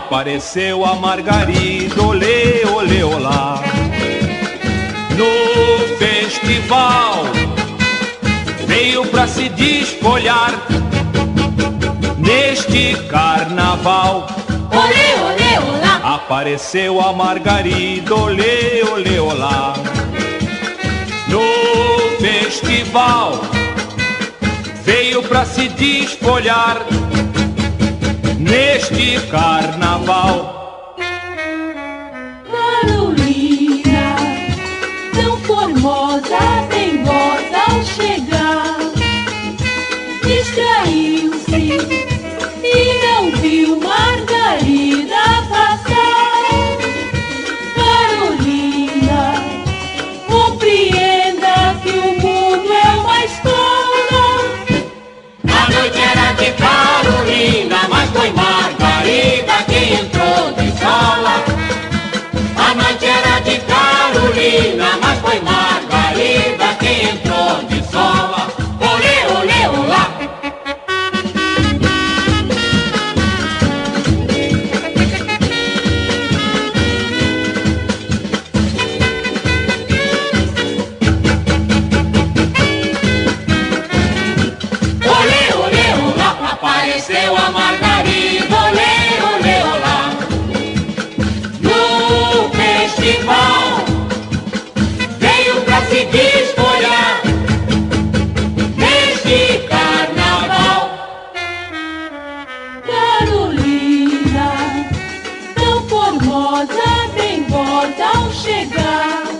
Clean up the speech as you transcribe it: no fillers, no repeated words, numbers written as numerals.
Apareceu a Margarida, olê, olê, olá. No festival veio pra se desfolhar. Neste carnaval, olê, olê, olá. apareceu a Margarida, olê, olê, olá. No festival veio pra se desfolhar. Neste carnaval, Carolina, tão formosa, dengosa ao chegar, distraiu-se e não viu Margarida passar. Carolina, compreenda que o mundo é uma escola. A noite era de Carolina, mas foi Margarida que entrou de sola. A noite era de Carolina, mas foi Margarida que entrou de sola. Olê, olê, olá. Olê, olê, olá. Apareceu a Margarida, olê, olê, olá. No festival veio pra se desfolhar. Neste carnaval, Carolina, tão formosa, dengosa ao chegar,